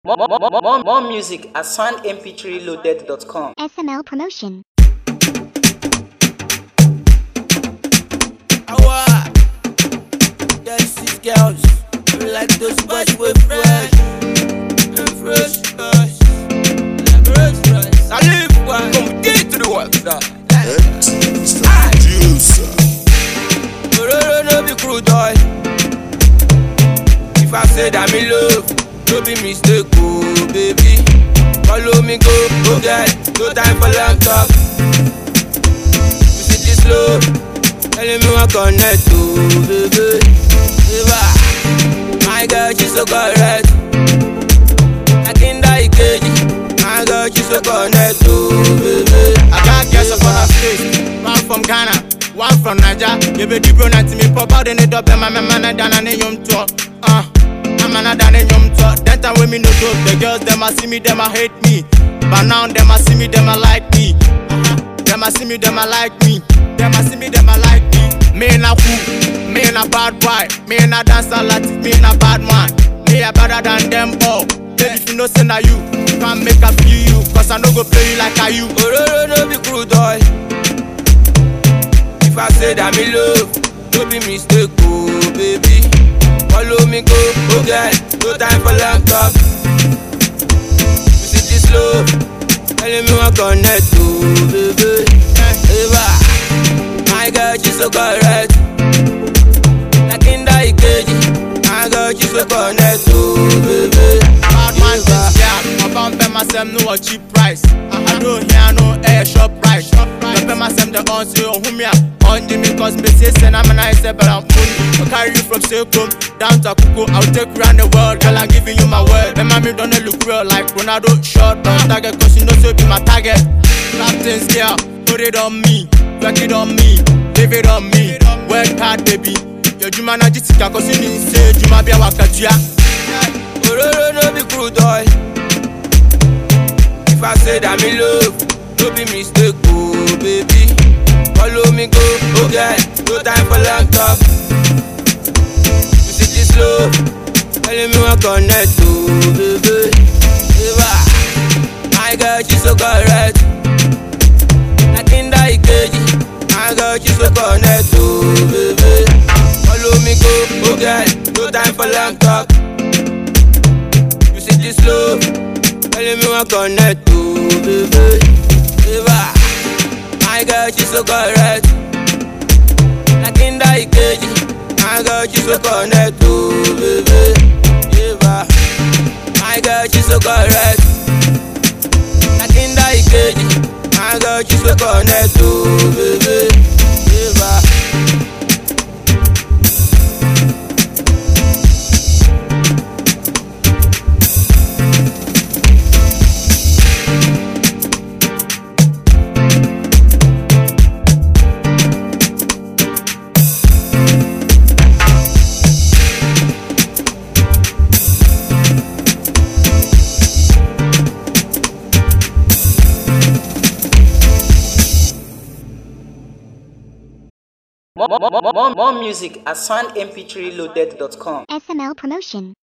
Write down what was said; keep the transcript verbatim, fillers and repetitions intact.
More, more, more, more, more music at sound m p three loaded dot com. S M L promotion. Awa, yes, these girls like those boys with fresh, and fresh, fresh, like fresh, fresh. I live one, come get to the work, sir. No, no, no, be crude, boy. If I said I'm in love, don't be mistake, oh baby. Follow me, go, go get, no time for long talk. You see this love, telling me I connect, oh baby. Eva, my girl, she's so correct. I can die, K G. My girl, she's so connect, oh baby. I got girls up on her face. One from Ghana, one from Niger. You be the bro, not to me pop out in the dub. My man, I done a yum talk. Uh. I'm an done in yum talk. That time when me no talk, the girls them a see me, them a hate me. But now them a see me, them a like me. Uh-huh. Them a see me, them a like me. Them a see me, them a like me. Me na cool, me na bad boy. Me na dance a lot, me na bad man. Me a better than them all. Baby, if you know say na you, can't make a feel you. Cause I no go play you like I you. Oh no no no be crude boy. If I said I'm in love, don't be mistake, oh baby. Follow me, go, go get, no time for long talk. You see this love, telling me I connect, oh baby. Eva, my girl, she's so correct. Like in the K G, my girl, she's so connect, oh baby. Bad man, this girl, I found them myself no a cheap price. I don't hear no air shop price. I pay myself the answer on whom ya on Jimmy cause me say send I'm a nice but I'm funny. I carry you from Sekum down to Kuku. I'll take you around the world, girl. I'm giving you my word. My mommy don't look real like Ronaldo shot on target cause you know so be my target. Captain's girl, put it on me, work it on me, leave it on me. Work hard, baby. Your Juma na jitika cause you need say Juma be a wakatuya. Oh no no no be crude boy. If I said I'm in love, don't be mistake, oh baby. Follow me, go, go get, no time for long talk. You see this love, telling me I connect, oh baby. Eva, my girl, she's so correct. Like in the K G, my girl, she's so connect, oh baby. Follow me, go, go get, no time for long talk. You see this love, telling me I connect, oh baby. Eva, my girl, she's so correct. Like in the K G, my girl, she's so connect, oh baby. Eva, my girl, she's so correct. Like in the K G, my girl, she's so connect, oh baby. Eva. More, more, more, more, more music at sound m p three loaded dot com. S M L promotion.